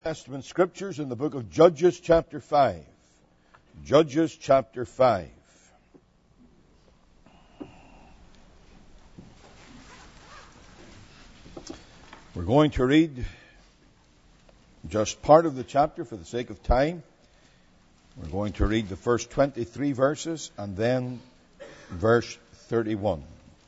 Testament scriptures in the book of Judges chapter 5. Judges chapter 5. We're going to read just part of the chapter for the sake of time. We're going to read the first 23 verses and then verse 31.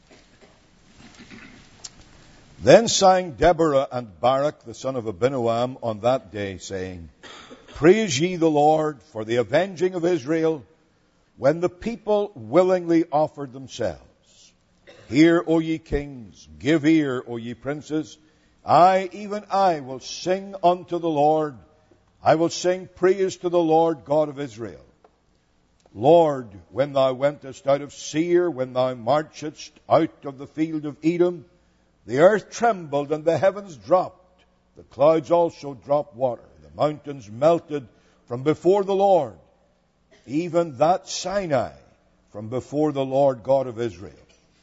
Then sang Deborah and Barak the son of Abinoam on that day, saying, Praise ye the Lord for the avenging of Israel, when the people willingly offered themselves. Hear, O ye kings, give ear, O ye princes. I, even I, will sing unto the Lord. I will sing praise to the Lord God of Israel. Lord, when thou wentest out of Seir, when thou marchedst out of the field of Edom, the earth trembled and the heavens dropped. The clouds also dropped water. The mountains melted from before the Lord, even that Sinai from before the Lord God of Israel.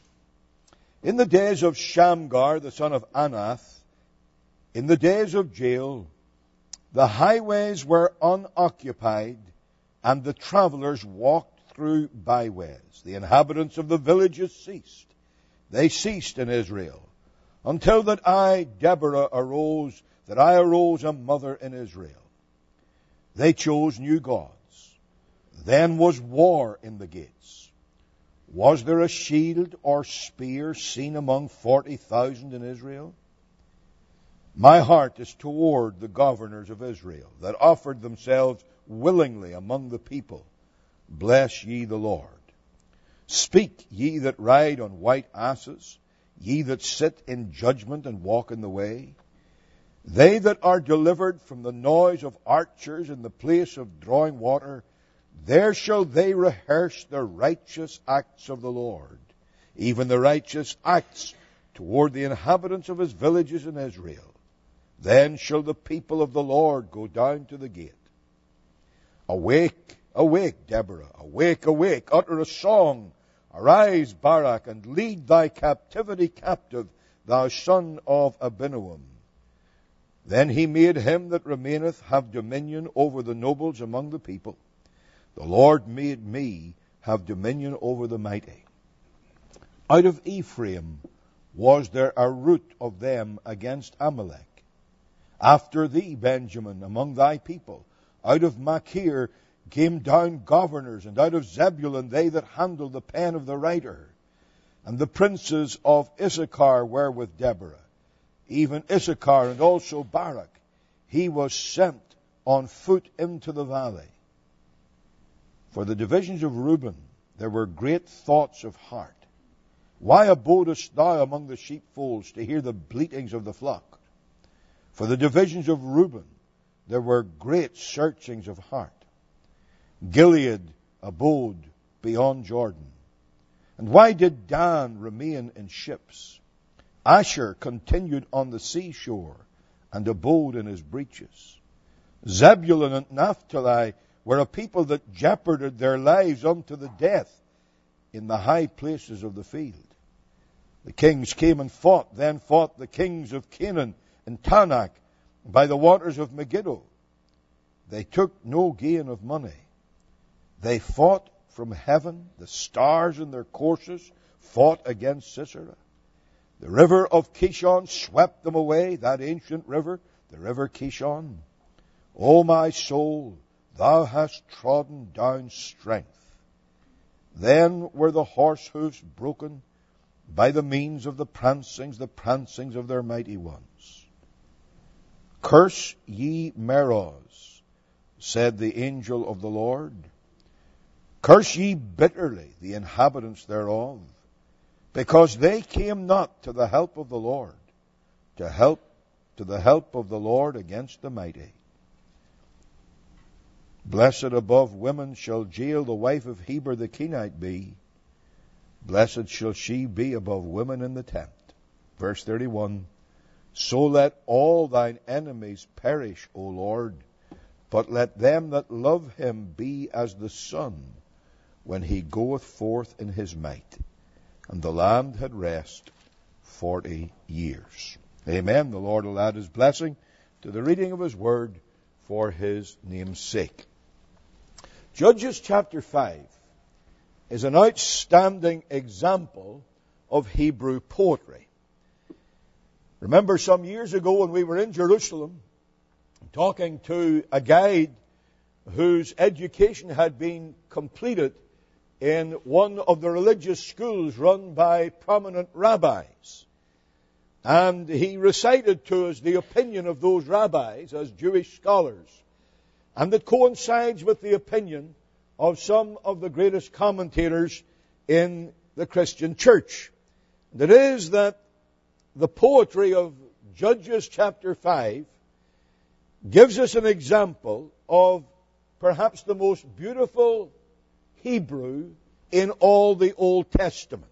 In the days of Shamgar, the son of Anath, in the days of Jael, the highways were unoccupied, and the travelers walked through byways. The inhabitants of the villages ceased. They ceased in Israel, until that I, Deborah, arose, that I arose a mother in Israel. They chose new gods. Then was war in the gates. Was there a shield or spear seen among 40,000 in Israel? My heart is toward the governors of Israel, that offered themselves willingly among the people. Bless ye the Lord. Speak, ye that ride on white asses, ye that sit in judgment and walk in the way. They that are delivered from the noise of archers in the place of drawing water, there shall they rehearse the righteous acts of the Lord, even the righteous acts toward the inhabitants of his villages in Israel. Then shall the people of the Lord go down to the gate. Awake, awake, Deborah, awake, awake, utter a song. Arise, Barak, and lead thy captivity captive, thou son of Abinoam. Then he made him that remaineth have dominion over the nobles among the people. The Lord made me have dominion over the mighty. Out of Ephraim was there a root of them against Amalek. After thee, Benjamin, among thy people, out of Machir came down governors, and out of Zebulun they that handled the pen of the writer. And the princes of Issachar were with Deborah, even Issachar and also Barak. He was sent on foot into the valley. For the divisions of Reuben there were great thoughts of heart. Why abodest thou among the sheepfolds to hear the bleatings of the flock? For the divisions of Reuben there were great searchings of heart. Gilead abode beyond Jordan. And why did Dan remain in ships? Asher continued on the seashore and abode in his breaches. Zebulun and Naphtali were a people that jeoparded their lives unto the death in the high places of the field. The kings came and fought, then fought the kings of Canaan in Tanakh by the waters of Megiddo. They took no gain of money. They fought from heaven, the stars in their courses fought against Sisera. The river of Kishon swept them away, that ancient river, the river Kishon. O my soul, thou hast trodden down strength. Then were the horse hoofs broken by the means of the prancings of their mighty ones. Curse ye Meroz, said the angel of the Lord. Curse ye bitterly the inhabitants thereof, because they came not to the help of the Lord, to the help of the Lord against the mighty. Blessed above women shall Jael the wife of Heber the Kenite be. Blessed shall she be above women in the tent. Verse 31. So let all thine enemies perish, O Lord, but let them that love him be as the sun when he goeth forth in his might. And the land had rest 40 years. Amen. The Lord will add his blessing to the reading of His Word for His name's sake. Judges chapter 5 is an outstanding example of Hebrew poetry. Remember some years ago when we were in Jerusalem talking to a guide whose education had been completed in one of the religious schools run by prominent rabbis. And he recited to us the opinion of those rabbis as Jewish scholars. And it coincides with the opinion of some of the greatest commentators in the Christian church. And it is that the poetry of Judges chapter 5 gives us an example of perhaps the most beautiful Hebrew in all the Old Testament.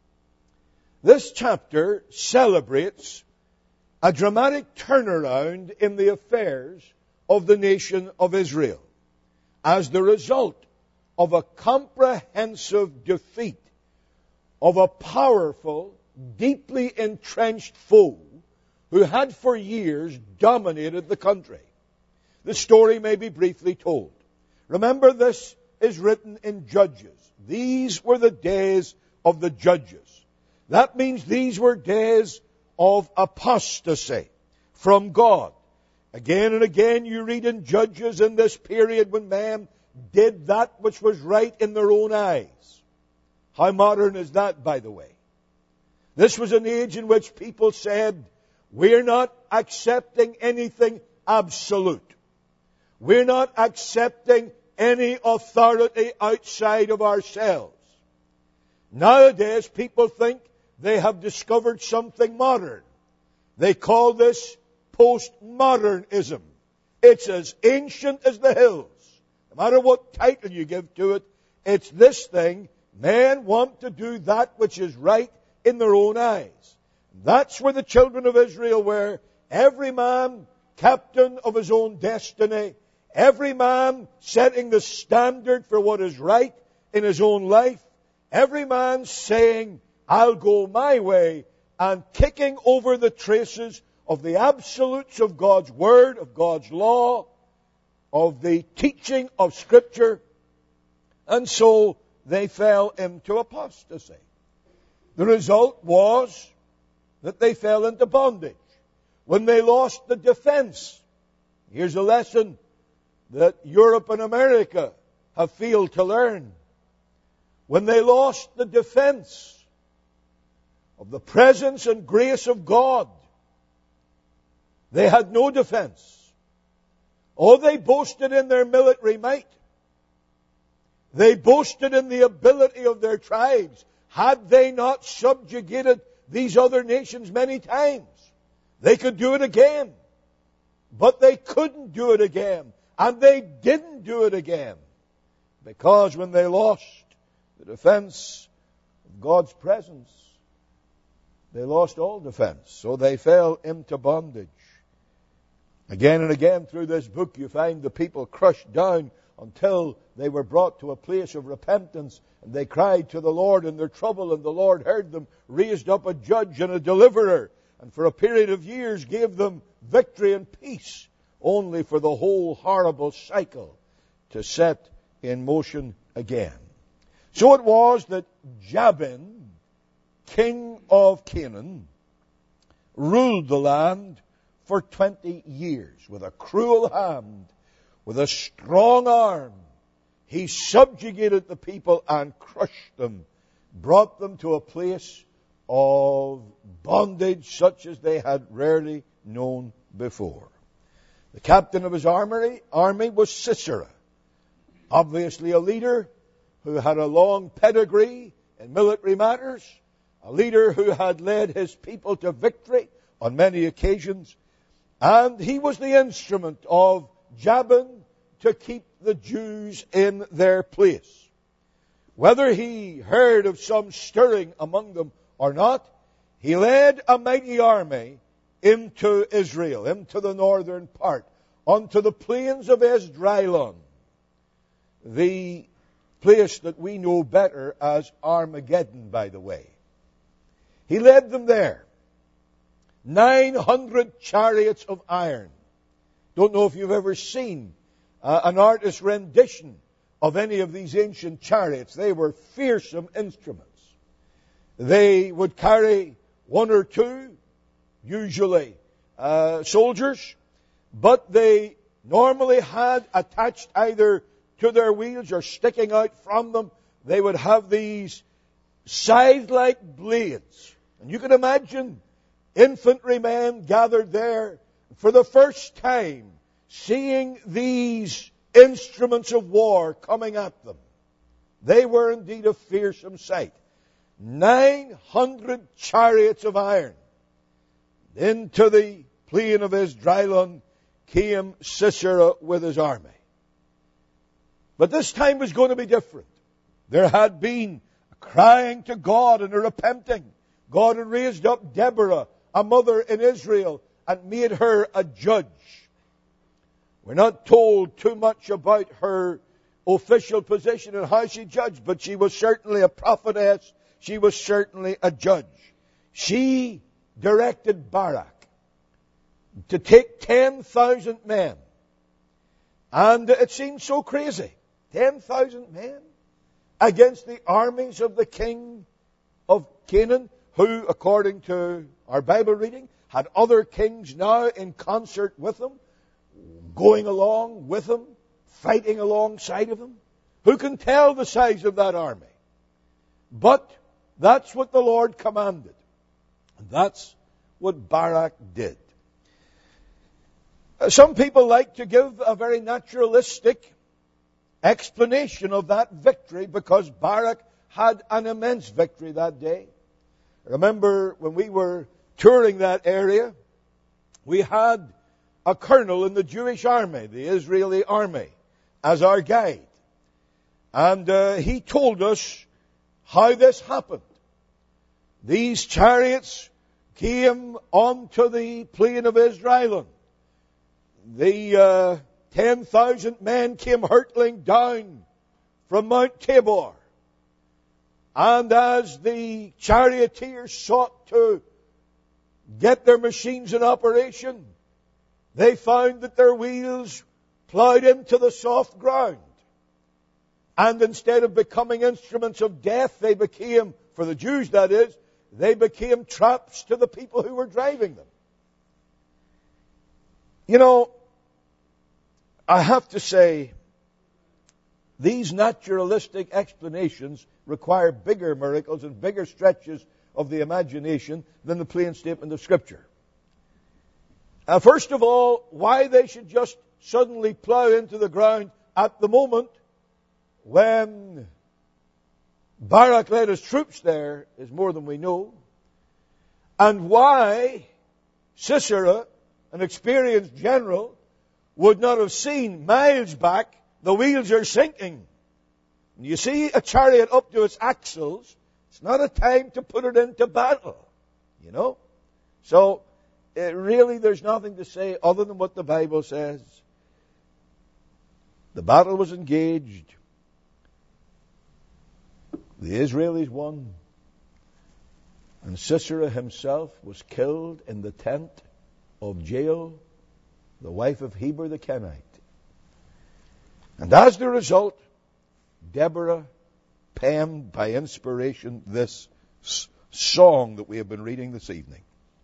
This chapter celebrates a dramatic turnaround in the affairs of the nation of Israel as the result of a comprehensive defeat of a powerful, deeply entrenched foe who had for years dominated the country. The story may be briefly told. Remember, this is written in Judges. These were the days of the judges. That means these were days of apostasy from God. Again and again you read in Judges in this period when men did that which was right in their own eyes. How modern is that, by the way? This was an age in which people said, we're not accepting anything absolute. We're not accepting any authority outside of ourselves. Nowadays, people think they have discovered something modern. They call this postmodernism. It's as ancient as the hills. No matter what title you give to it, it's this thing. Men want to do that which is right in their own eyes. That's where the children of Israel were. Every man captain of his own destiny. Every man setting the standard for what is right in his own life. Every man saying, I'll go my way, and kicking over the traces of the absolutes of God's Word, of God's law, of the teaching of Scripture. And so they fell into apostasy. The result was that they fell into bondage. When they lost the defense, here's a lesson that Europe and America have failed to learn. When they lost the defense of the presence and grace of God, they had no defense. Oh, they boasted in their military might. They boasted in the ability of their tribes. Had they not subjugated these other nations many times, they could do it again. But they couldn't do it again. And they didn't do it again. Because when they lost the defense of God's presence, they lost all defense. So they fell into bondage. Again and again through this book you find the people crushed down until they were brought to a place of repentance, and they cried to the Lord in their trouble, and the Lord heard them, raised up a judge and a deliverer, and for a period of years gave them victory and peace, only for the whole horrible cycle to set in motion again. So it was that Jabin, king of Canaan, ruled the land for 20 years with a cruel hand, with a strong arm. He subjugated the people and crushed them, brought them to a place of bondage such as they had rarely known before. The captain of his army was Sisera, obviously a leader who had a long pedigree in military matters, a leader who had led his people to victory on many occasions, and he was the instrument of Jabin to keep the Jews in their place. Whether he heard of some stirring among them or not, he led a mighty army into Israel, into the northern part, onto the plains of Esdraelon, the place that we know better as Armageddon, by the way. He led them there. 900 chariots of iron, Don't know if you've ever seen an artist's rendition of any of these ancient chariots. They were fearsome instruments. They would carry one or two, usually soldiers, but they normally had attached either to their wheels or sticking out from them, they would have these scythe-like blades. And you can imagine infantrymen gathered there for the first time, seeing these instruments of war coming at them. They were indeed a fearsome sight. 900 chariots of iron. Into the plain of Esdraelon came Sisera with his army. But this time was going to be different. There had been a crying to God and a repenting. God had raised up Deborah, a mother in Israel, and made her a judge. We're not told too much about her official position and how she judged, but she was certainly a prophetess. She was certainly a judge. She directed Barak to take 10,000 men. And it seemed so crazy. 10,000 men against the armies of the king of Canaan, who, according to our Bible reading, had other kings now in concert with them, going along with him, fighting alongside of him. Who can tell the size of that army? But that's what the Lord commanded. And that's what Barak did. Some people like to give a very naturalistic explanation of that victory because Barak had an immense victory that day. Remember when we were touring that area, we had a colonel in the Jewish army, the Israeli army, as our guide. And he told us how this happened. These chariots came onto the plain of Esdraelon. The 10,000 men came hurtling down from Mount Tabor. And as the charioteers sought to get their machines in operation, they found that their wheels plowed into the soft ground. And instead of becoming instruments of death, they became, for the Jews that is, they became traps to the people who were driving them. You know, I have to say, these naturalistic explanations require bigger miracles and bigger stretches of the imagination than the plain statement of Scripture. First of all, why they should just suddenly plow into the ground at the moment when Barak led his troops there is more than we know. And why Sisera, an experienced general, would not have seen miles back the wheels are sinking. When you see a chariot up to its axles, it's not a time to put it into battle. You know? So, really there's nothing to say other than what the Bible says. The battle was engaged. The Israelis won. And Sisera himself was killed in the tent of Jael, the wife of Heber the Kenite. And as the result, Deborah penned by inspiration this song that we have been reading this evening.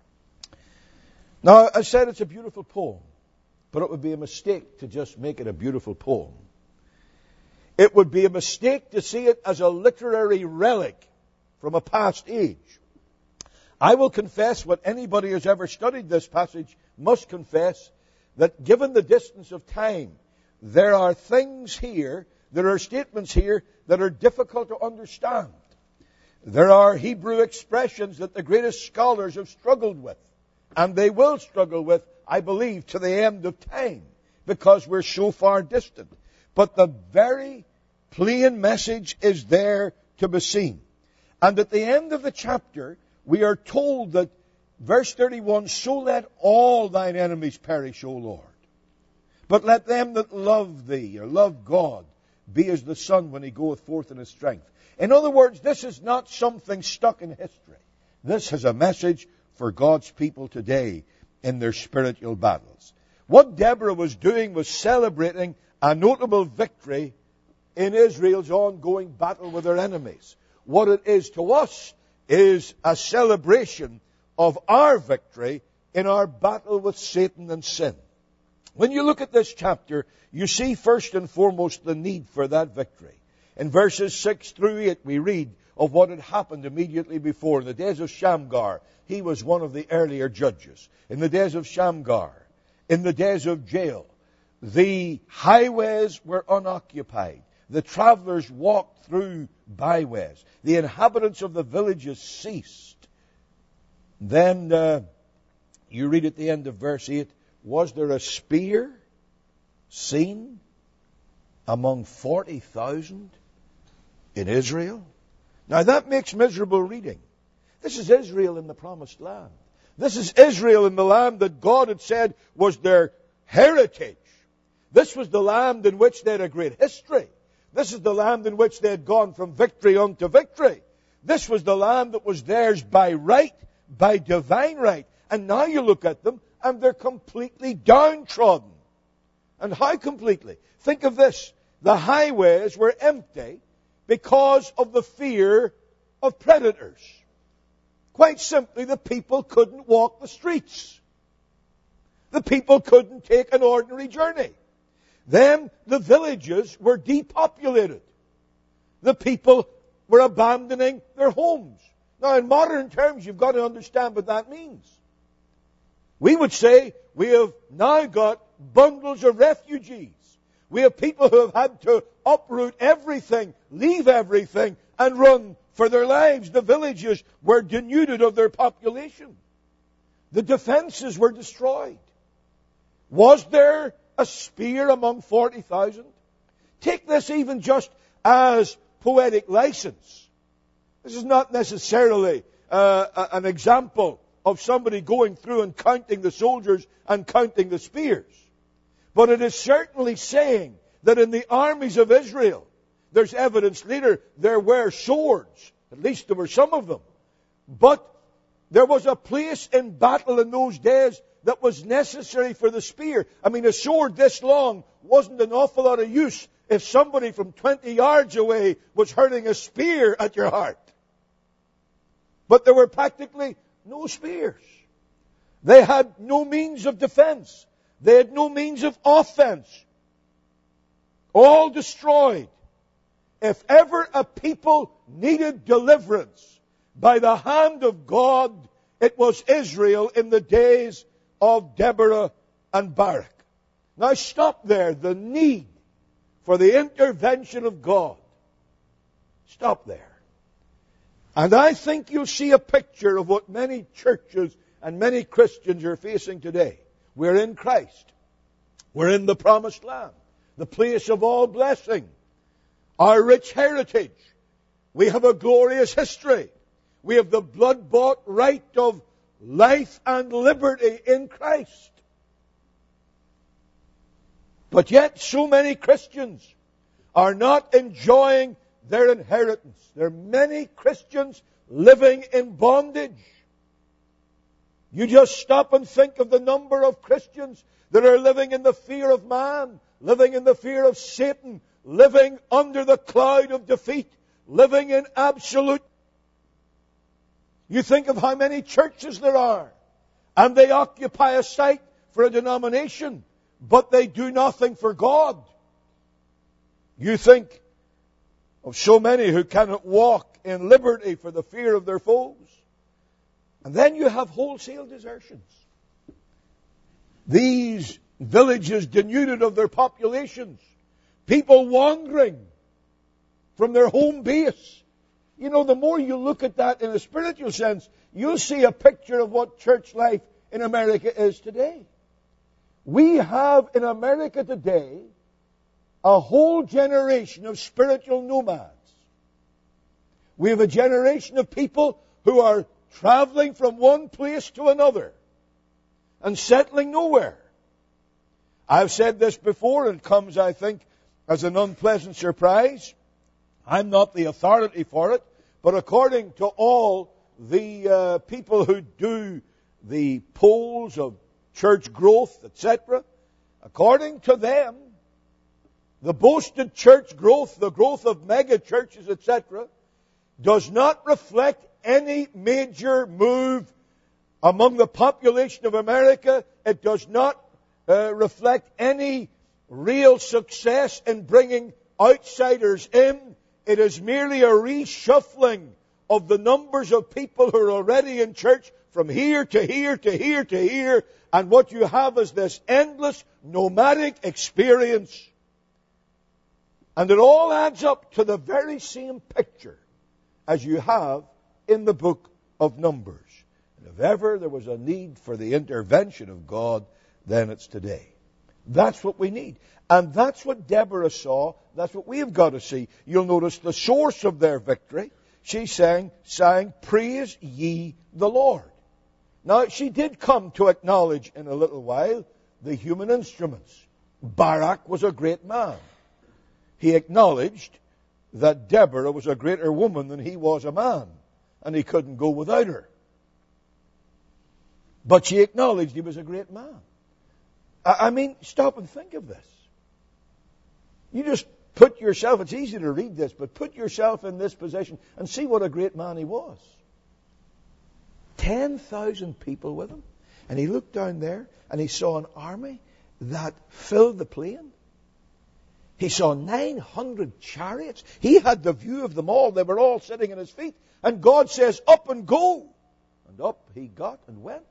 Now, I said it's a beautiful poem, but it would be a mistake to just make it a beautiful poem. It would be a mistake to see it as a literary relic from a past age. I will confess what anybody who's ever studied this passage must confess, that given the distance of time, there are things here, there are statements here that are difficult to understand. There are Hebrew expressions that the greatest scholars have struggled with, and they will struggle with, I believe, to the end of time, because we're so far distant. But the very plain message is there to be seen. And at the end of the chapter, we are told that, verse 31, so let all thine enemies perish, O Lord. But let them that love thee, or love God, be as the sun when he goeth forth in his strength. In other words, this is not something stuck in history. This is a message for God's people today in their spiritual battles. What Deborah was doing was celebrating a notable victory in Israel's ongoing battle with their enemies. What it is to us is a celebration of our victory in our battle with Satan and sin. When you look at this chapter, you see first and foremost the need for that victory. In verses 6 through 8, we read of what had happened immediately before. In the days of Shamgar, he was one of the earlier judges. In the days of Shamgar, in the days of Jael, the highways were unoccupied. The travelers walked through byways. The inhabitants of the villages ceased. Then you read at the end of verse 8, was there a spear seen among 40,000 in Israel? Now that makes miserable reading. This is Israel in the promised land. This is Israel in the land that God had said was their heritage. This was the land in which they had a great history. This is the land in which they had gone from victory unto victory. This was the land that was theirs by right, by divine right. And now you look at them and they're completely downtrodden. And how completely? Think of this. The highways were empty because of the fear of predators. Quite simply, the people couldn't walk the streets. The people couldn't take an ordinary journey. Then the villages were depopulated. The people were abandoning their homes. Now, in modern terms, you've got to understand what that means. We would say we have now got bundles of refugees. We have people who have had to uproot everything, leave everything, and run for their lives. The villages were denuded of their population. The defenses were destroyed. Was there a spear among 40,000? Take this even just as poetic license. This is not necessarily an example of somebody going through and counting the soldiers and counting the spears. But it is certainly saying that in the armies of Israel, there's evidence later there were swords. At least there were some of them. But there was a place in battle in those days that was necessary for the spear. I mean, a sword this long wasn't an awful lot of use if somebody from 20 yards away was hurling a spear at your heart. But there were practically no spears. They had no means of defense. They had no means of offense. All destroyed. If ever a people needed deliverance by the hand of God, it was Israel in the days of Deborah and Barak. Now stop there. The need for the intervention of God. Stop there. And I think you'll see a picture of what many churches and many Christians are facing today. We're in Christ. We're in the promised land, the place of all blessing, our rich heritage. We have a glorious history. We have the blood-bought right of life and liberty in Christ. But yet so many Christians are not enjoying their inheritance. There are many Christians living in bondage. You just stop and think of the number of Christians that are living in the fear of man, living in the fear of Satan, living under the cloud of defeat, living in absolute. You think of how many churches there are, and they occupy a site for a denomination, but they do nothing for God. You think of so many who cannot walk in liberty for the fear of their foes. And then you have wholesale desertions. These villages denuded of their populations. People wandering from their home base. You know, the more you look at that in a spiritual sense, you'll see a picture of what church life in America is today. We have in America today a whole generation of spiritual nomads. We have a generation of people who are traveling from one place to another and settling nowhere. I've said this before, and it comes, I think, as an unpleasant surprise. I'm not the authority for it, but according to all the people who do the polls of church growth, etc., according to them, the boasted church growth, the growth of mega churches, etc., does not reflect any major move among the population of America. It does not reflect any real success in bringing outsiders in. It is merely a reshuffling of the numbers of people who are already in church from here to here to here to here. And what you have is this endless nomadic experience. And it all adds up to the very same picture as you have in the book of Numbers. And if ever there was a need for the intervention of God, then it's today. That's what we need. And that's what Deborah saw. That's what we've got to see. You'll notice the source of their victory. She sang, "Praise ye the Lord." Now, she did come to acknowledge in a little while the human instruments. Barak was a great man. He acknowledged that Deborah was a greater woman than he was a man, and he couldn't go without her. But she acknowledged he was a great man. I mean, stop and think of this. You just put yourself, it's easy to read this, but put yourself in this position and see what a great man he was. 10,000 people with him. And he looked down there and he saw an army that filled the plain. He saw 900 chariots. He had the view of them all. They were all sitting at his feet. And God says, "Up and go." And up he got and went.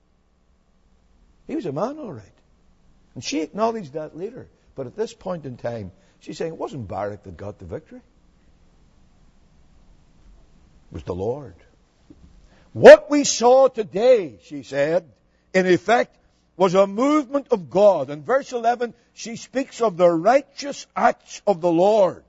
He was a man, all right. And she acknowledged that later. But at this point in time, she's saying it wasn't Barak that got the victory. It was the Lord. What we saw today, she said, in effect, was a movement of God. In verse 11, she speaks of the righteous acts of the Lord.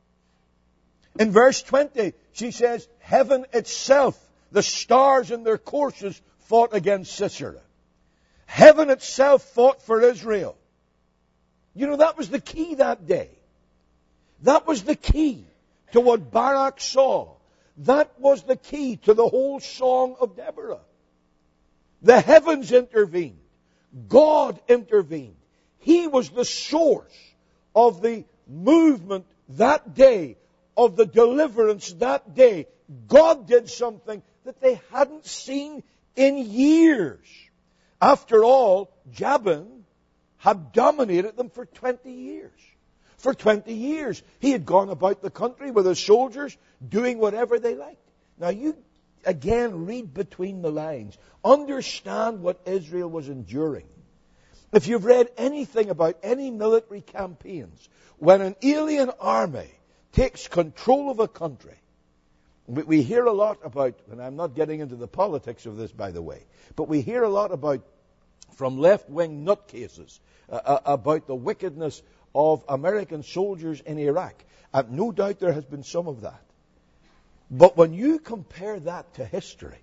In verse 20, she says, heaven itself, the stars in their courses, fought against Sisera. Heaven itself fought for Israel. You know, that was the key that day. That was the key to what Barak saw. That was the key to the whole song of Deborah. The heavens intervened. God intervened. He was the source of the movement that day, of the deliverance that day. God did something that they hadn't seen in years. After all, Jabin had dominated them for 20 years. For 20 years, he had gone about the country with his soldiers, doing whatever they liked. Now you, again, read between the lines. Understand what Israel was enduring. If you've read anything about any military campaigns, when an alien army takes control of a country, we hear a lot about, and I'm not getting into the politics of this, by the way, but we hear a lot about, from left-wing nutcases, about the wickedness of American soldiers in Iraq. And no doubt there has been some of that. But when you compare that to history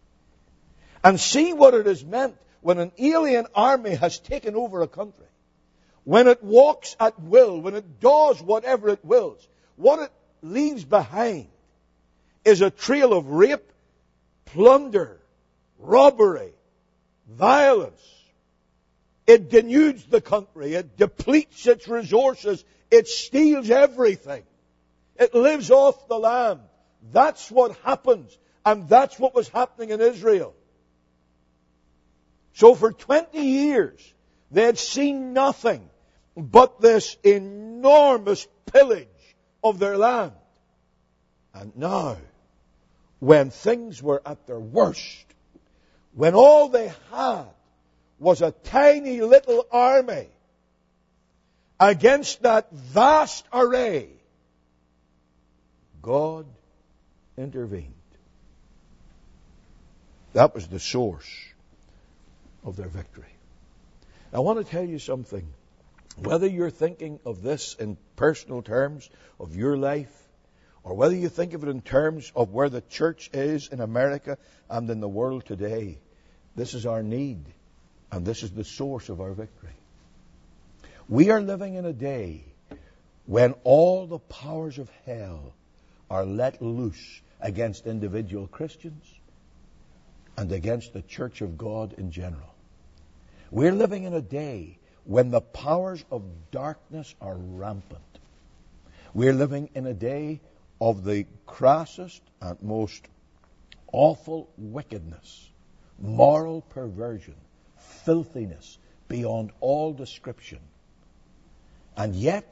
and see what it has meant when an alien army has taken over a country, when it walks at will, when it does whatever it wills, what it leaves behind is a trail of rape, plunder, robbery, violence. It denudes the country. It depletes its resources. It steals everything. It lives off the land. That's what happens. And that's what was happening in Israel. So for 20 years, they had seen nothing but this enormous pillage of their land. And now, when things were at their worst, when all they had was a tiny little army against that vast array, God intervened. That was the source of their victory. I want to tell you something. Whether you're thinking of this in personal terms of your life, or whether you think of it in terms of where the church is in America and in the world today, this is our need. And this is the source of our victory. We are living in a day when all the powers of hell are let loose against individual Christians and against the church of God in general. We're living in a day when the powers of darkness are rampant. We're living in a day of the crassest and most awful wickedness, moral perversion, filthiness beyond all description. And yet,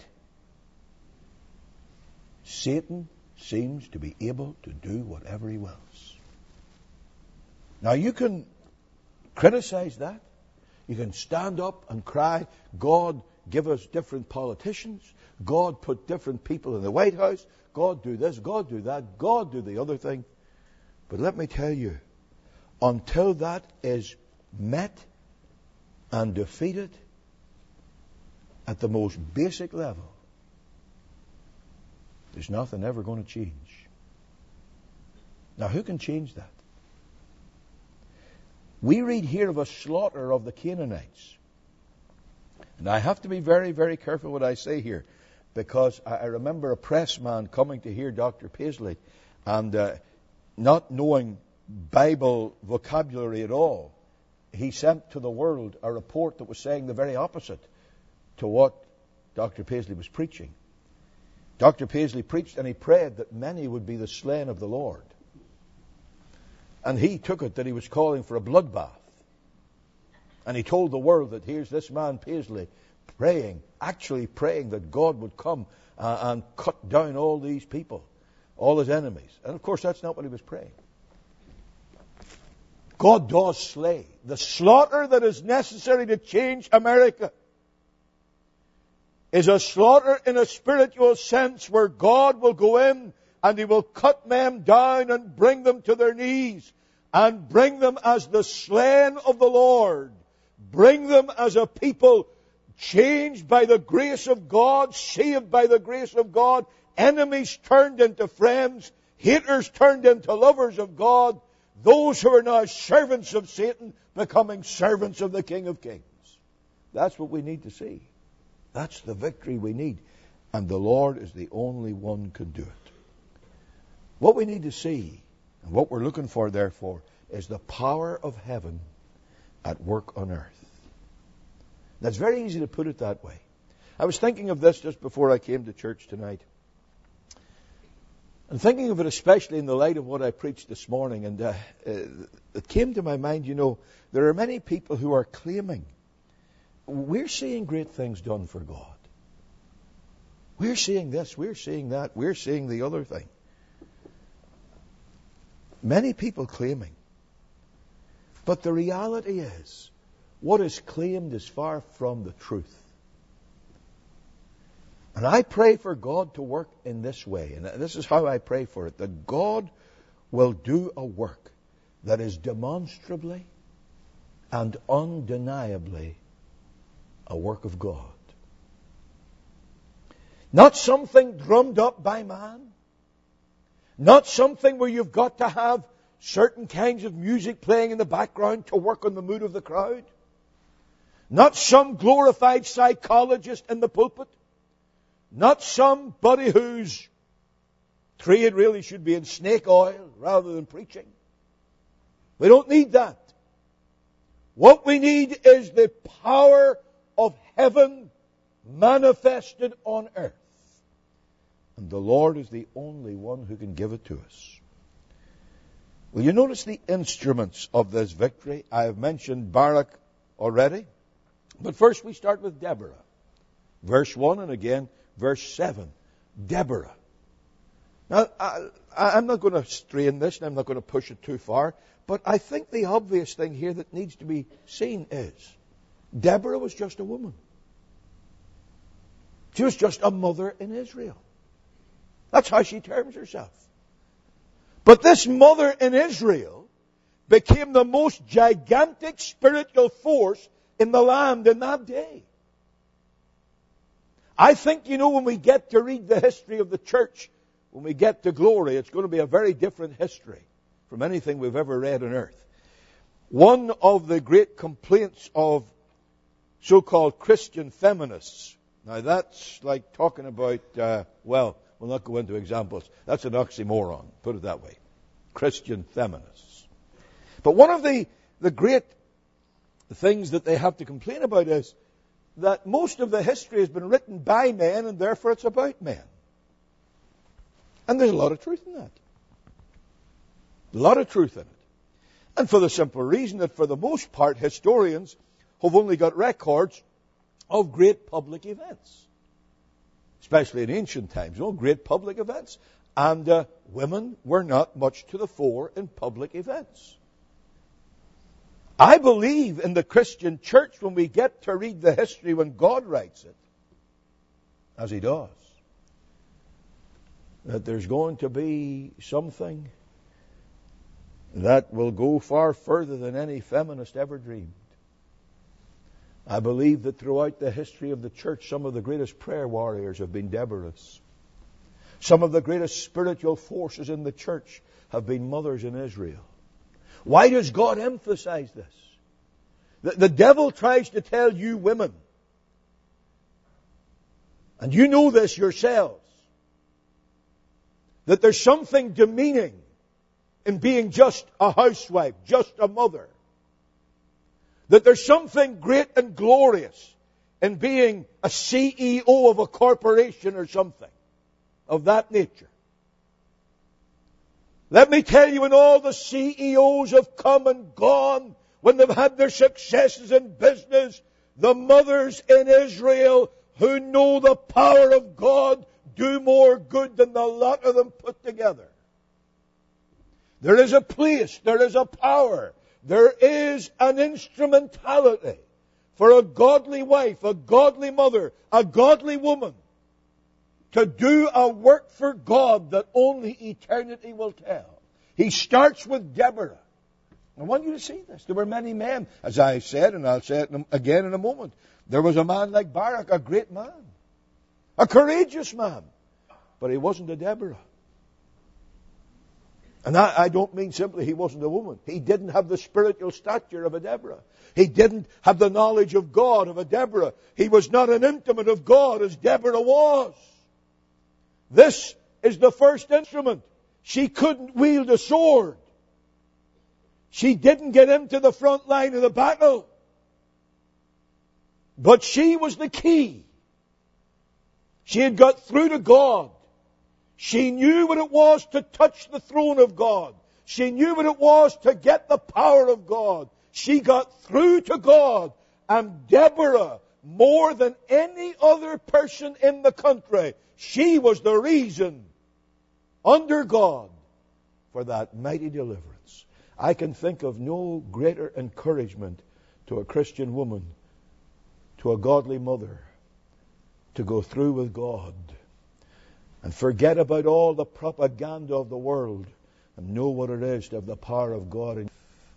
Satan seems to be able to do whatever he wills. Now you can criticize that. You can stand up and cry, God, give us different politicians. God, put different people in the White House. God, do this. God, do that. God, do the other thing. But let me tell you, until that is met and defeated at the most basic level, there's nothing ever going to change. Now, who can change that? We read here of a slaughter of the Canaanites. And I have to be very, very careful what I say here, because I remember a pressman coming to hear Dr. Paisley and not knowing Bible vocabulary at all, he sent to the world a report that was saying the very opposite to what Dr. Paisley was preaching. Dr. Paisley preached and he prayed that many would be the slain of the Lord. And he took it that he was calling for a bloodbath. And he told the world that here's this man Paisley praying, actually praying that God would come and cut down all these people, all his enemies. And of course that's not what he was praying. God does slay. The slaughter that is necessary to change America is a slaughter in a spiritual sense where God will go in and he will cut men down and bring them to their knees and bring them as the slain of the Lord. Bring them as a people changed by the grace of God, saved by the grace of God, enemies turned into friends, haters turned into lovers of God, those who are now servants of Satan becoming servants of the King of Kings. That's what we need to see. That's the victory we need. And the Lord is the only one who can do it. What we need to see, and what we're looking for, therefore, is the power of heaven at work on earth. That's very easy to put it that way. I was thinking of this just before I came to church tonight. And thinking of it especially in the light of what I preached this morning. And it came to my mind, there are many people who are claiming, we're seeing great things done for God. We're seeing this, we're seeing that, we're seeing the other thing. Many people claiming. But the reality is, what is claimed is far from the truth. And I pray for God to work in this way. And this is how I pray for it. That God will do a work that is demonstrably and undeniably a work of God. Not something drummed up by man. Not something where you've got to have certain kinds of music playing in the background to work on the mood of the crowd. Not some glorified psychologist in the pulpit. Not somebody whose trade really should be in snake oil rather than preaching. We don't need that. What we need is the power of heaven manifested on earth. And the Lord is the only one who can give it to us. Will you notice the instruments of this victory? I have mentioned Barak already. But first we start with Deborah. Verse 1 and again verse 7. Deborah. Now, I'm not going to strain this and I'm not going to push it too far. But I think the obvious thing here that needs to be seen is Deborah was just a woman. She was just a mother in Israel. That's how she terms herself. But this mother in Israel became the most gigantic spiritual force in the land in that day. I think, when we get to read the history of the church, when we get to glory, it's going to be a very different history from anything we've ever read on earth. One of the great complaints of so-called Christian feminists, now that's like talking about, we'll not go into examples. That's an oxymoron, put it that way. Christian feminists. But one of the great things that they have to complain about is that most of the history has been written by men, and therefore it's about men. And there's a lot of truth in that. A lot of truth in it. And for the simple reason that for the most part, historians have only got records of great public events. Especially in ancient times, great public events. And women were not much to the fore in public events. I believe in the Christian church when we get to read the history when God writes it, as He does, that there's going to be something that will go far further than any feminist ever dreamed. I believe that throughout the history of the church, some of the greatest prayer warriors have been Deborahs. Some of the greatest spiritual forces in the church have been mothers in Israel. Why does God emphasize this? The devil tries to tell you women, and you know this yourselves, that there's something demeaning in being just a housewife, just a mother. That there's something great and glorious in being a CEO of a corporation or something of that nature. Let me tell you, when all the CEOs have come and gone, when they've had their successes in business, the mothers in Israel who know the power of God do more good than the lot of them put together. There is a place, there is a power, there is an instrumentality for a godly wife, a godly mother, a godly woman to do a work for God that only eternity will tell. He starts with Deborah. I want you to see this. There were many men, as I said, and I'll say it again in a moment. There was a man like Barak, a great man, a courageous man, but he wasn't a Deborah. And I don't mean simply he wasn't a woman. He didn't have the spiritual stature of a Deborah. He didn't have the knowledge of God of a Deborah. He was not an intimate of God as Deborah was. This is the first instrument. She couldn't wield a sword. She didn't get into the front line of the battle. But she was the key. She had got through to God. She knew what it was to touch the throne of God. She knew what it was to get the power of God. She got through to God. And Deborah, more than any other person in the country, she was the reason, under God, for that mighty deliverance. I can think of no greater encouragement to a Christian woman, to a godly mother, to go through with God and forget about all the propaganda of the world and know what it is to have the power of God in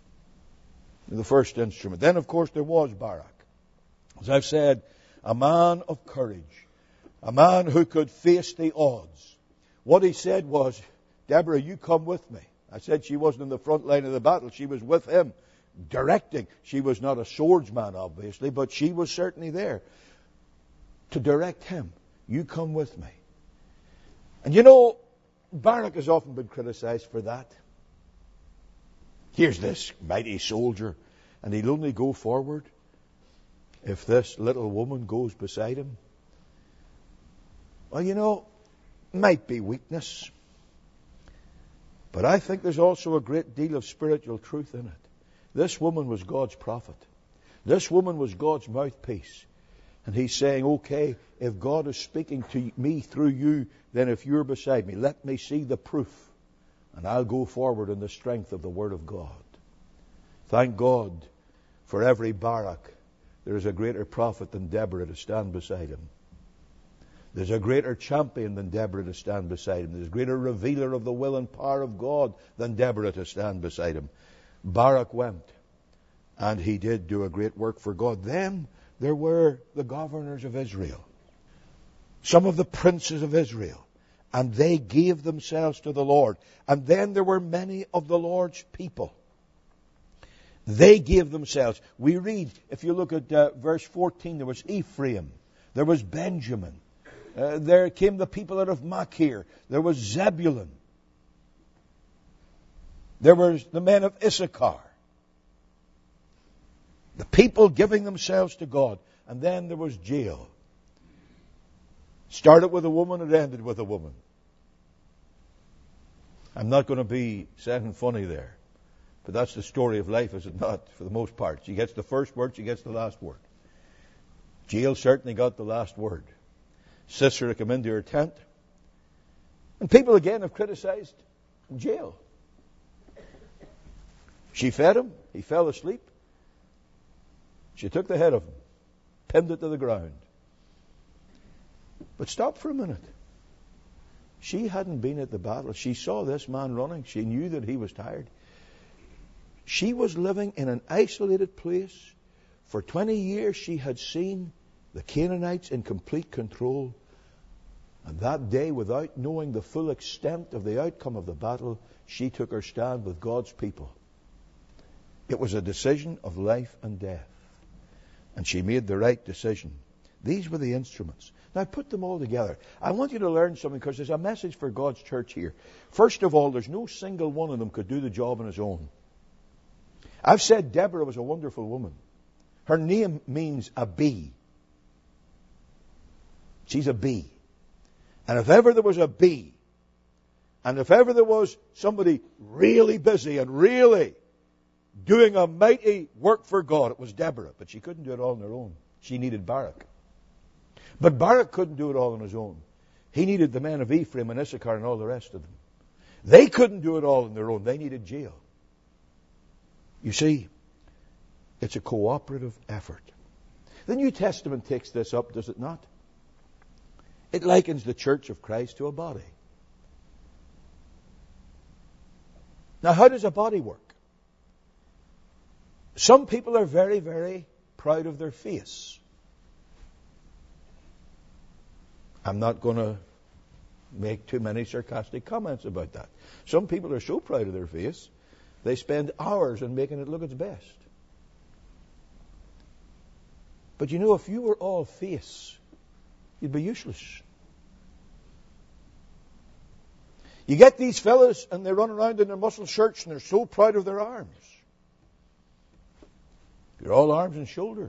the first instrument. Then, of course, there was Barak. As I've said, a man of courage, a man who could face the odds. What he said was, Deborah, you come with me. I said she wasn't in the front line of the battle. She was with him, directing. She was not a swordsman, obviously, but she was certainly there to direct him. You come with me. And you know, Barak has often been criticized for that. Here's this mighty soldier, and he'll only go forward if this little woman goes beside him. Well, you know, might be weakness. But I think there's also a great deal of spiritual truth in it. This woman was God's prophet. This woman was God's mouthpiece. And he's saying, okay, if God is speaking to me through you, then if you're beside me, let me see the proof. And I'll go forward in the strength of the Word of God. Thank God for every Barak. There is a greater prophet than Deborah to stand beside him. There's a greater champion than Deborah to stand beside him. There's a greater revealer of the will and power of God than Deborah to stand beside him. Barak went, and he did do a great work for God. Then there were the governors of Israel, some of the princes of Israel, and they gave themselves to the Lord. And then there were many of the Lord's people. They gave themselves. We read, if you look at verse 14, there was Ephraim, there was Benjamin, there came the people out of Machir, there was Zebulun, there were the men of Issachar. The people giving themselves to God. and then there was Jael. Started with a woman, it ended with a woman. I'm not going to be sounding funny there, but that's the story of life, is it not, for the most part? She gets the first word, she gets the last word. Jael certainly got the last word. Sisera came into her tent, and people again have criticized Jael. She fed him, he fell asleep. She took the head of him, pinned it to the ground. But stop for a minute. She hadn't been at the battle. She saw this man running. She knew that he was tired. She was living in an isolated place. For 20 years she had seen the Canaanites in complete control. And that day, without knowing the full extent of the outcome of the battle, she took her stand with God's people. It was a decision of life and death. And she made the right decision. These were the instruments. Now put them all together. I want you to learn something, because there's a message for God's church here. First of all, there's no single one of them could do the job on his own. I've said Deborah was a wonderful woman. Her name means a bee. She's a bee. And if ever there was a bee, and if ever there was somebody really busy and really doing a mighty work for God, it was Deborah. But she couldn't do it all on her own. She needed Barak. But Barak couldn't do it all on his own. He needed the men of Ephraim and Issachar and all the rest of them. They couldn't do it all on their own. They needed Jael. You see, it's a cooperative effort. The New Testament takes this up, does it not? It likens the church of Christ to a body. Now, how does a body work? Some people are very, very proud of their face. I'm not going to make too many sarcastic comments about that. Some people are so proud of their face, they spend hours in making it look its best. But you know, if you were all face, you'd be useless. You get these fellas and they run around in their muscle shirts and they're so proud of their arms. You're all arms and shoulders.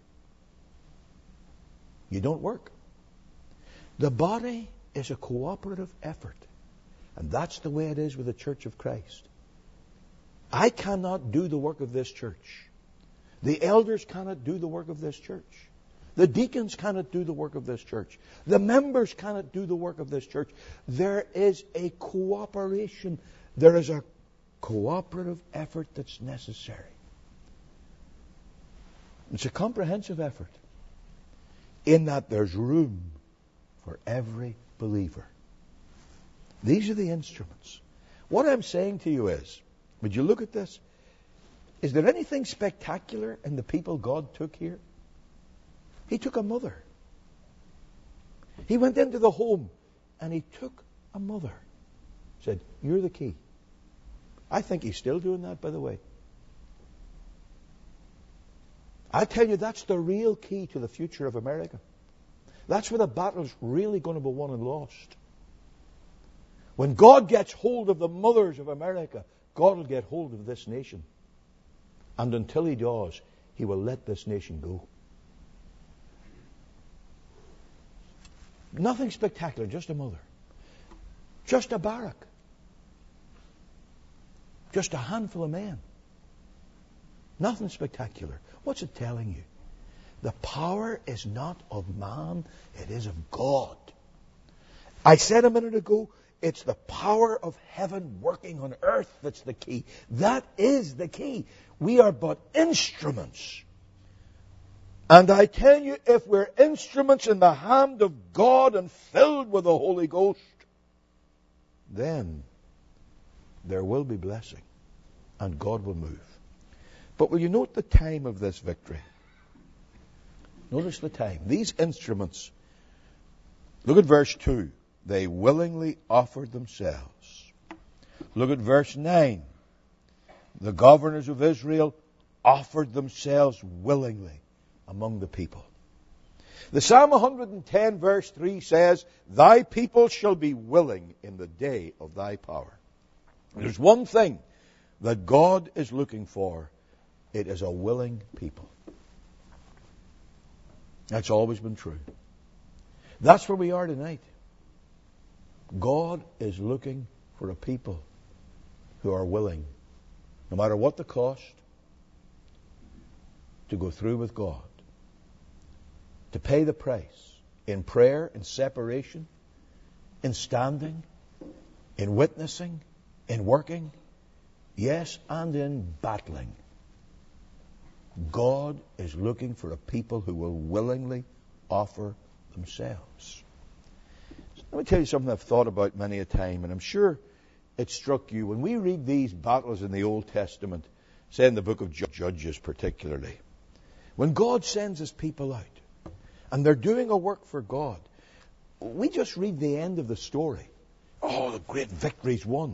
You don't work. The body is a cooperative effort. And that's the way it is with the Church of Christ. I cannot do the work of this church. The elders cannot do the work of this church. The deacons cannot do the work of this church. The members cannot do the work of this church. There is a cooperation. There is a cooperative effort that's necessary. It's a comprehensive effort in that there's room for every believer. These are the instruments. What I'm saying to you is, would you look at this? Is there anything spectacular in the people God took here? He took a mother. He went into the home and he took a mother. Said, you're the key. I think he's still doing that, by the way. I tell you, that's the real key to the future of America. That's where the battle's really going to be won and lost. When God gets hold of the mothers of America, God will get hold of this nation. And until he does, he will let this nation go. Nothing spectacular, just a mother. Just a Barak. Just a handful of men. Nothing spectacular. What's it telling you? The power is not of man, it is of God. I said a minute ago, it's the power of heaven working on earth that's the key. That is the key. We are but instruments. And I tell you, if we're instruments in the hand of God and filled with the Holy Ghost, then there will be blessing and God will move. But will you note the time of this victory? Notice the time. These instruments, look at verse 2. They willingly offered themselves. Look at verse 9. The governors of Israel offered themselves willingly among the people. The Psalm 110 verse 3 says, thy people shall be willing in the day of thy power. There's one thing that God is looking for. It is a willing people. That's always been true. That's where we are tonight. God is looking for a people who are willing, no matter what the cost, to go through with God, to pay the price in prayer, in separation, in standing, in witnessing, in working, yes, and in battling. God is looking for a people who will willingly offer themselves. So let me tell you something I've thought about many a time, and I'm sure it struck you. When we read these battles in the Old Testament, say in the book of Judges particularly, when God sends his people out, and they're doing a work for God, we just read the end of the story. Oh, the great victories won.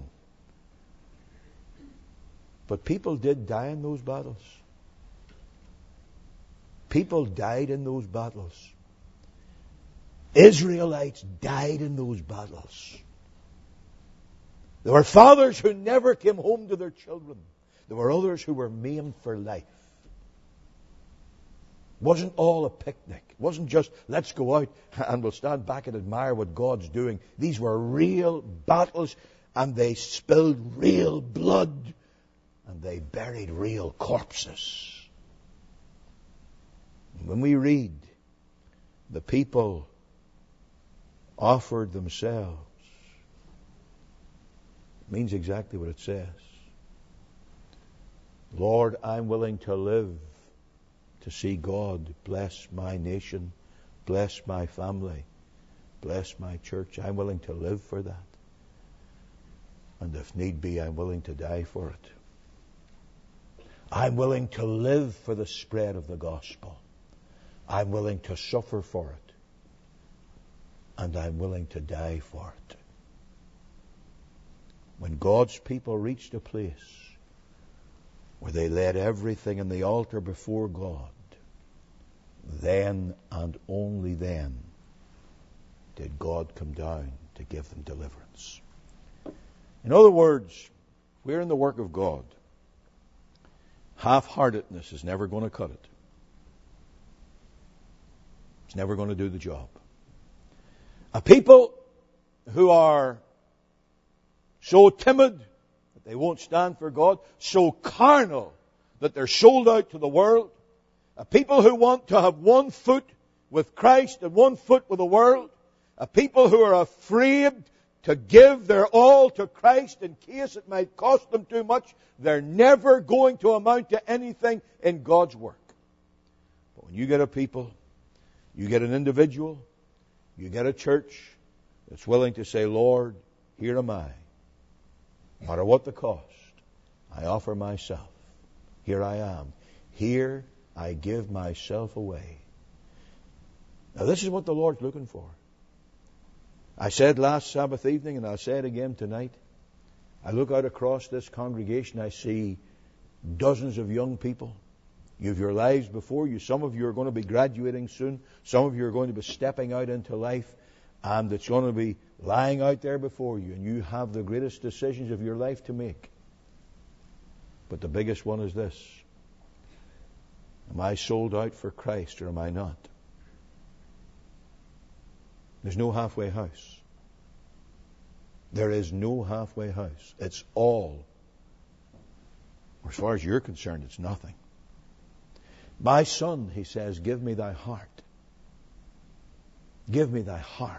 But people did die in those battles. People died in those battles. Israelites died in those battles. There were fathers who never came home to their children. There were others who were maimed for life. It wasn't all a picnic. It wasn't just, let's go out and we'll stand back and admire what God's doing. These were real battles, and they spilled real blood, and they buried real corpses. When we read the people offered themselves, it means exactly what it says. Lord, I'm willing to live to see God bless my nation, bless my family, bless my church. I'm willing to live for that. And if need be, I'm willing to die for it. I'm willing to live for the spread of the gospel. I'm willing to suffer for it. And I'm willing to die for it. When God's people reached a place where they laid everything on the altar before God, then and only then did God come down to give them deliverance. In other words, we're in the work of God. Half-heartedness is never going to cut it. It's never going to do the job. A people who are so timid that they won't stand for God, so carnal that they're sold out to the world, a people who want to have one foot with Christ and one foot with the world, a people who are afraid to give their all to Christ in case it might cost them too much, they're never going to amount to anything in God's work. But when you get a people, you get an individual, you get a church that's willing to say, Lord, here am I. No matter what the cost, I offer myself. Here I am. Here I give myself away. Now this is what the Lord's looking for. I said last Sabbath evening, and I'll say it again tonight, I look out across this congregation, I see dozens of young people. You have your lives before you. Some of you are going to be graduating soon. Some of you are going to be stepping out into life, and it's going to be lying out there before you, and you have the greatest decisions of your life to make. But the biggest one is this. Am I sold out for Christ, or am I not? There's no halfway house. There is no halfway house. It's all. As far as you're concerned, it's nothing. My son, he says, give me thy heart. Give me thy heart.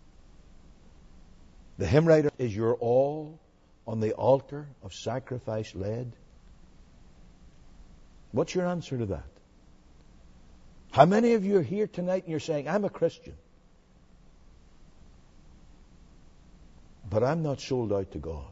The hymn writer, is your all on the altar of sacrifice laid? What's your answer to that? How many of you are here tonight and you're saying, I'm a Christian, but I'm not sold out to God.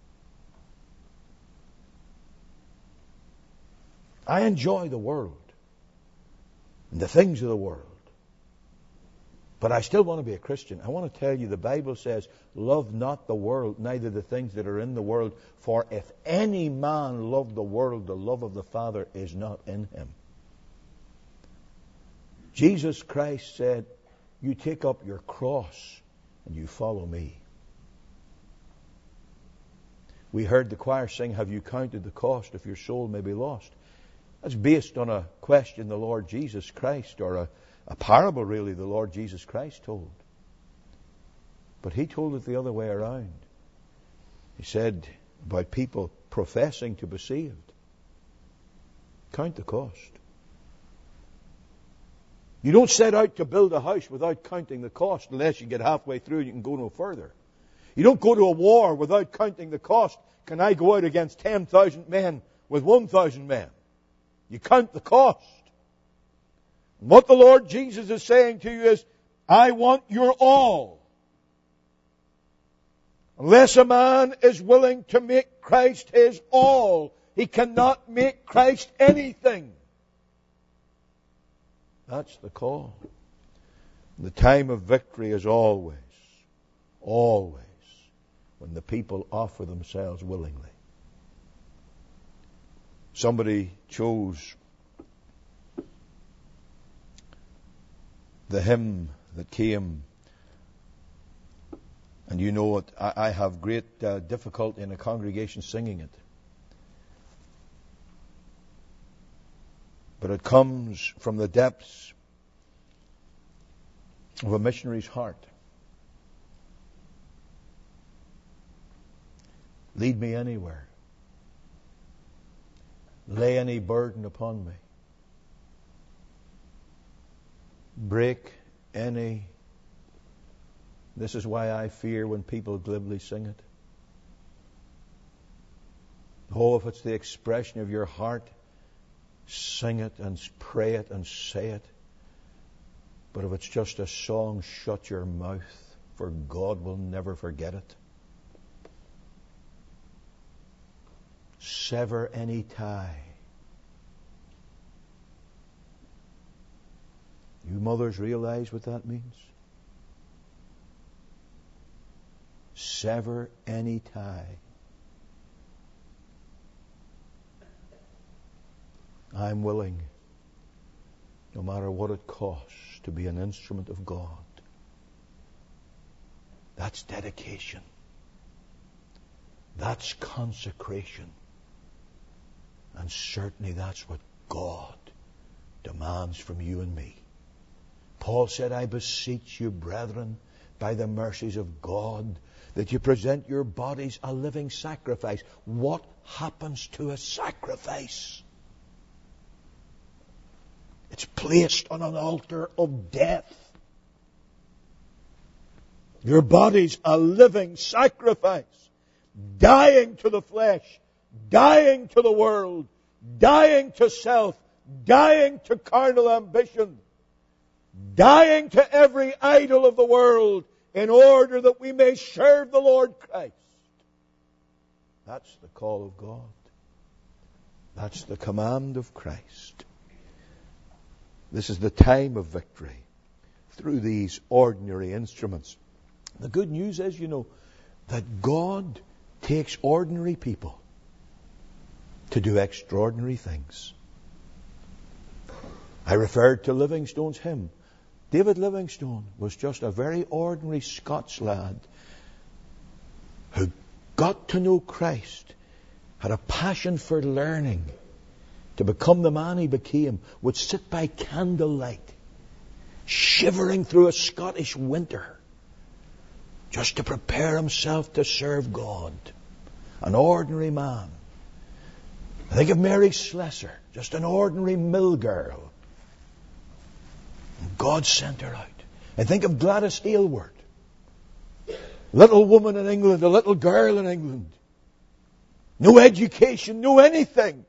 I enjoy the world and the things of the world, but I still want to be a Christian. I want to tell you, the Bible says, love not the world, neither the things that are in the world. For if any man love the world, the love of the Father is not in him. Jesus Christ said, you take up your cross and you follow me. We heard the choir sing, have you counted the cost if your soul may be lost? That's based on a question the Lord Jesus Christ or A parable, really, the Lord Jesus Christ told. But he told it the other way around. He said about people professing to be saved, count the cost. You don't set out to build a house without counting the cost unless you get halfway through and you can go no further. You don't go to a war without counting the cost. Can I go out against 10,000 men with 1,000 men? You count the cost. And what the Lord Jesus is saying to you is, I want your all. Unless a man is willing to make Christ his all, he cannot make Christ anything. That's the call. The time of victory is always when the people offer themselves willingly. Somebody chose the hymn that came, and you know it, I have great difficulty in a congregation singing it. But it comes from the depths of a missionary's heart. Lead me anywhere. Lay any burden upon me. Break any. This is why I fear when people glibly sing it. Oh, if it's the expression of your heart, sing it and pray it and say it. But if it's just a song, shut your mouth, for God will never forget it. Sever any tie. You mothers realize what that means? Sever any tie. I'm willing, no matter what it costs, to be an instrument of God. That's dedication. That's consecration. And certainly that's what God demands from you and me. Paul said, I beseech you, brethren, by the mercies of God, that you present your bodies a living sacrifice. What happens to a sacrifice? It's placed on an altar of death. Your body's a living sacrifice, dying to the flesh, dying to the world, dying to self, dying to carnal ambition, dying to every idol of the world in order that we may serve the Lord Christ. That's the call of God. That's the command of Christ. This is the time of victory through these ordinary instruments. The good news is, that God takes ordinary people to do extraordinary things. I referred to Livingstone's hymn. David Livingstone was just a very ordinary Scots lad who got to know Christ, had a passion for learning, to become the man he became, would sit by candlelight, shivering through a Scottish winter, just to prepare himself to serve God. An ordinary man. I think of Mary Slessor, just an ordinary mill girl. And God sent her out. I think of Gladys Aylward, little woman in England, a little girl in England. No education, no anything.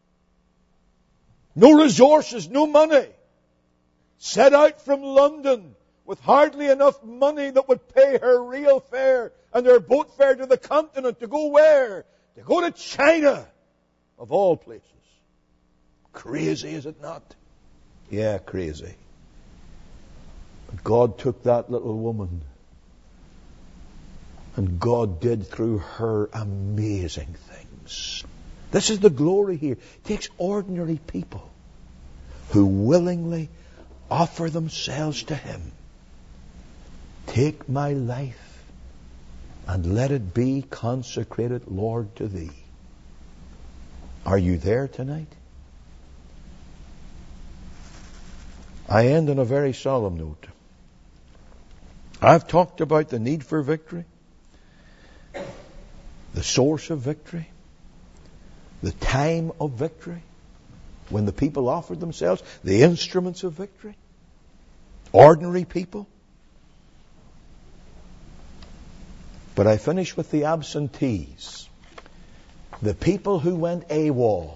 No resources, no money. Set out from London with hardly enough money that would pay her rail fare and her boat fare to the continent. To go where? To go to China, of all places. Crazy, is it not? Yeah, crazy. But God took that little woman, and God did through her amazing things. This is the glory here. It takes ordinary people who willingly offer themselves to Him. Take my life and let it be consecrated, Lord, to Thee. Are you there tonight? I end on a very solemn note. I've talked about the need for victory, the source of victory, the time of victory, when the people offered themselves, the instruments of victory, ordinary people. But I finish with the absentees, the people who went AWOL.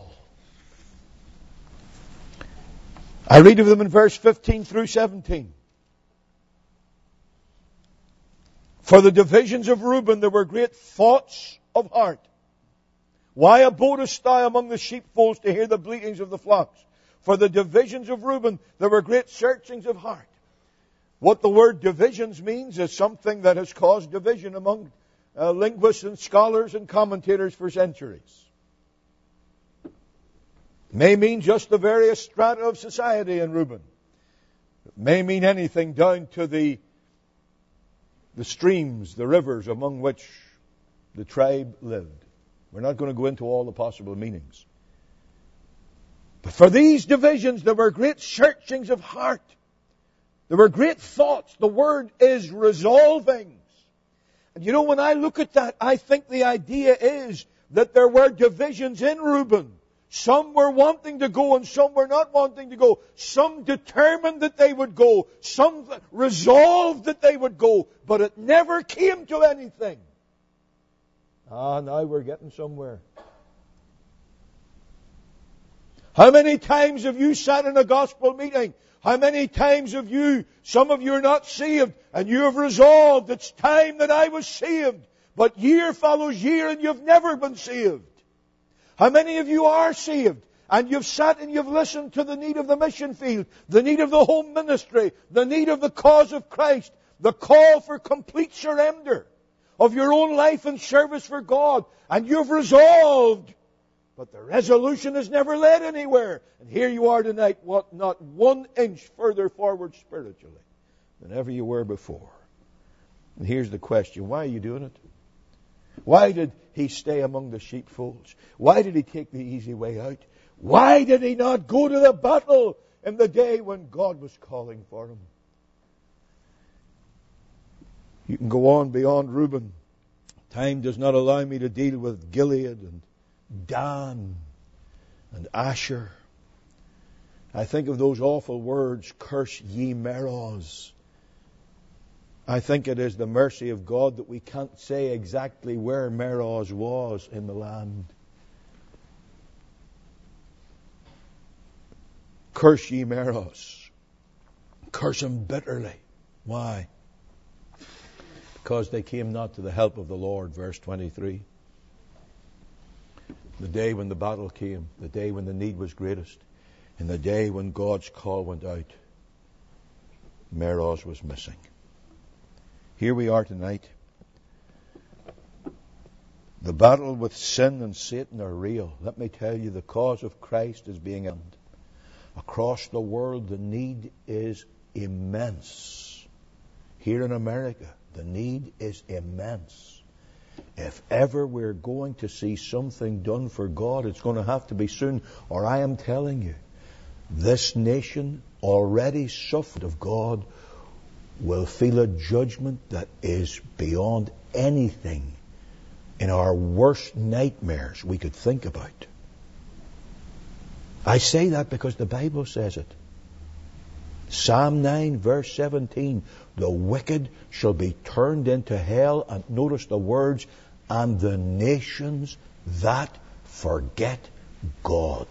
I read of them in verse 15 through 17. For the divisions of Reuben there were great thoughts of heart. Why abodest thou among the sheepfolds to hear the bleatings of the flocks? For the divisions of Reuben there were great searchings of heart. What the word divisions means is something that has caused division among linguists and scholars and commentators for centuries. It may mean just the various strata of society in Reuben. It may mean anything down to the streams, the rivers among which the tribe lived. We're not going to go into all the possible meanings. But for these divisions, there were great searchings of heart. There were great thoughts. The word is resolvings. And you know, when I look at that, I think the idea is that there were divisions in Reuben. Some were wanting to go and some were not wanting to go. Some determined that they would go. Some resolved that they would go. But it never came to anything. Now we're getting somewhere. How many times have you sat in a gospel meeting? How many times have you, some of you are not saved, and you have resolved, it's time that I was saved. But year follows year and you've never been saved. How many of you are saved, and you've sat and you've listened to the need of the mission field, the need of the home ministry, the need of the cause of Christ, the call for complete surrender of your own life and service for God, and you've resolved, but the resolution has never led anywhere. And here you are tonight, not 1 inch further forward spiritually than ever you were before. And here's the question, why are you doing it? Why did he stay among the sheepfolds? Why did he take the easy way out? Why did he not go to the battle in the day when God was calling for him? You can go on beyond Reuben. Time does not allow me to deal with Gilead and Dan and Asher. I think of those awful words, curse ye Meroz. I think it is the mercy of God that we can't say exactly where Meroz was in the land. Curse ye Meroz. Curse him bitterly. Why? Because they came not to the help of the Lord, verse 23. The day when the battle came, the day when the need was greatest, and the day when God's call went out, Meroz was missing. Here we are tonight. The battle with sin and Satan are real. Let me tell you, the cause of Christ is being ended. Across the world, the need is immense. Here in America, the need is immense. If ever we're going to see something done for God, it's going to have to be soon. Or I am telling you, this nation, already suffered of God, will feel a judgment that is beyond anything in our worst nightmares we could think about. I say that because the Bible says it. Psalm 9 verse 17, the wicked shall be turned into hell, and notice the words, and the nations that forget God.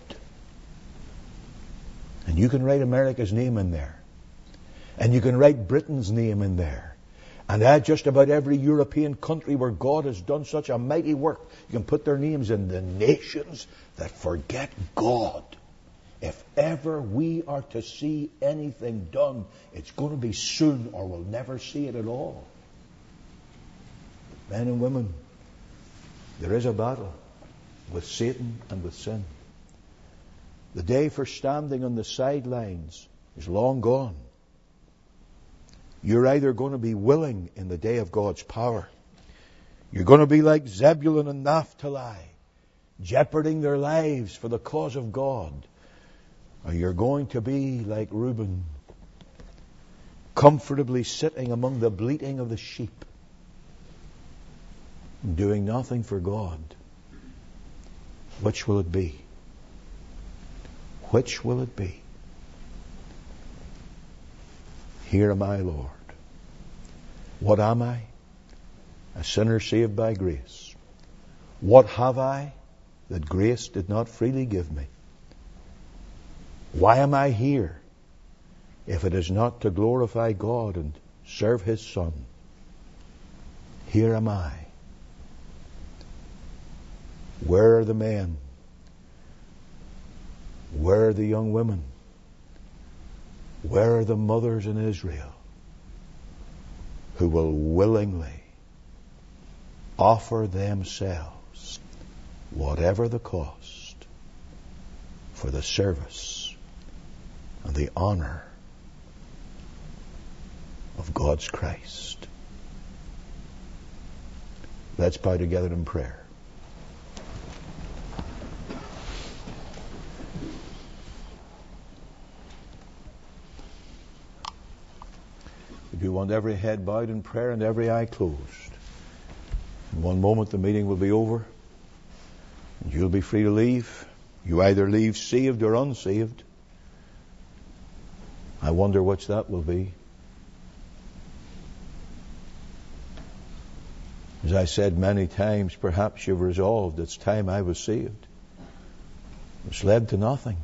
And you can write America's name in there. And you can write Britain's name in there. And add just about every European country where God has done such a mighty work. You can put their names in, the nations that forget God. If ever we are to see anything done, it's going to be soon, or we'll never see it at all. Men and women, there is a battle with Satan and with sin. The day for standing on the sidelines is long gone. You're either going to be willing in the day of God's power. You're going to be like Zebulun and Naphtali, jeoparding their lives for the cause of God. Or you're going to be like Reuben, comfortably sitting among the bleating of the sheep, doing nothing for God. Which will it be? Which will it be? Here am I, Lord. What am I? A sinner saved by grace. What have I that grace did not freely give me? Why am I here if it is not to glorify God and serve His Son? Here am I. Where are the men? Where are the young women? Where are the mothers in Israel who will willingly offer themselves, whatever the cost, for the service and the honor of God's Christ? Let's bow together in prayer. We do want every head bowed in prayer and every eye closed. In one moment the meeting will be over and you'll be free to leave. You either leave saved or unsaved. I wonder which that will be. As I said many times, perhaps you've resolved it's time I was saved. It's led to nothing.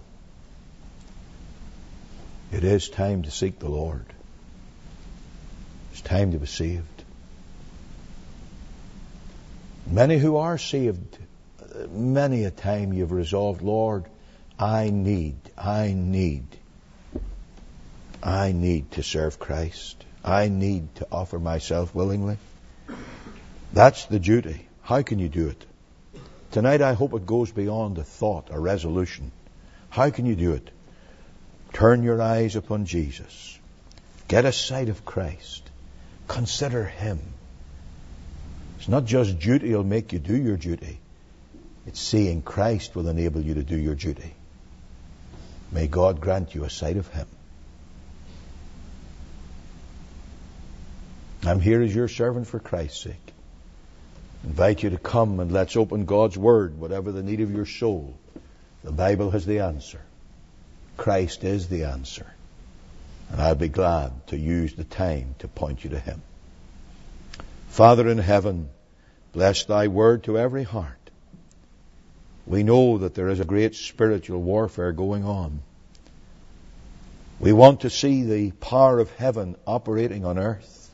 It is time to seek the Lord. It's time to be saved. Many who are saved, many a time you've resolved, Lord, I need to serve Christ. I need to offer myself willingly. That's the duty. How can you do it? Tonight I hope it goes beyond a thought, a resolution. How can you do it? Turn your eyes upon Jesus. Get a sight of Christ. Consider Him. It's not just duty will make you do your duty. It's seeing Christ will enable you to do your duty. May God grant you a sight of Him. I'm here as your servant for Christ's sake. Invite you to come and let's open God's Word, whatever the need of your soul. The Bible has the answer. Christ is the answer. And I'll be glad to use the time to point you to Him. Father in heaven, bless Thy Word to every heart. We know that there is a great spiritual warfare going on. We want to see the power of heaven operating on earth.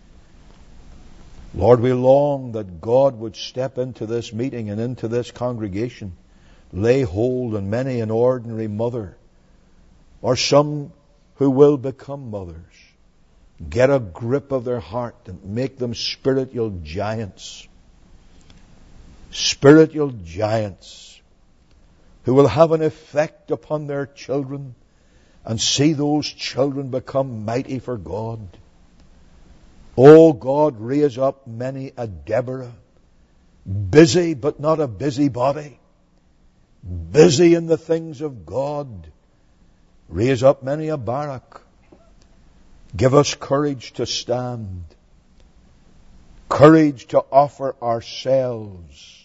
Lord, we long that God would step into this meeting and into this congregation, lay hold on many an ordinary mother, or some who will become mothers. Get a grip of their heart and make them spiritual giants. Spiritual giants who will have an effect upon their children and see those children become mighty for God. Oh God, raise up many a Deborah, busy but not a busybody, busy in the things of God. Raise up many a Barak. Give us courage to stand, courage to offer ourselves,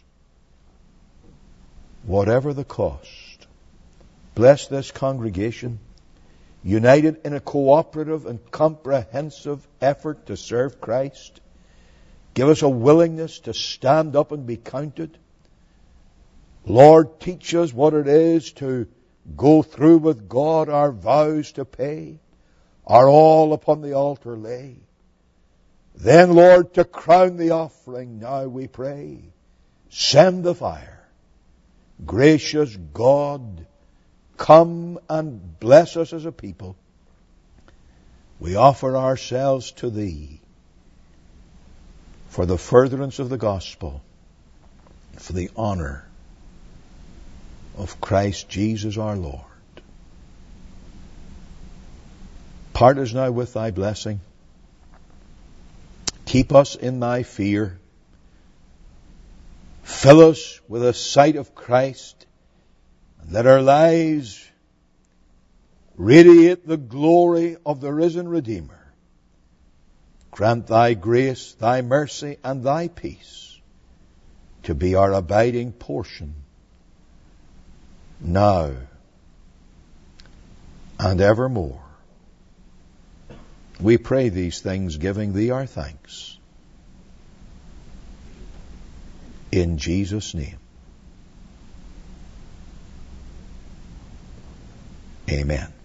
whatever the cost. Bless this congregation, united in a cooperative and comprehensive effort to serve Christ. Give us a willingness to stand up and be counted. Lord, teach us what it is to go through with God our vows to pay, our all upon the altar lay. Then, Lord, to crown the offering, now we pray, send the fire. Gracious God, come and bless us as a people. We offer ourselves to Thee for the furtherance of the gospel, for the honor of Christ Jesus our Lord. Part us now with Thy blessing. Keep us in Thy fear. Fill us with a sight of Christ, and let our lives radiate the glory of the risen Redeemer. Grant thy grace, thy mercy, and thy peace to be our abiding portion now and evermore. We pray these things, giving thee our thanks. In Jesus' name. Amen.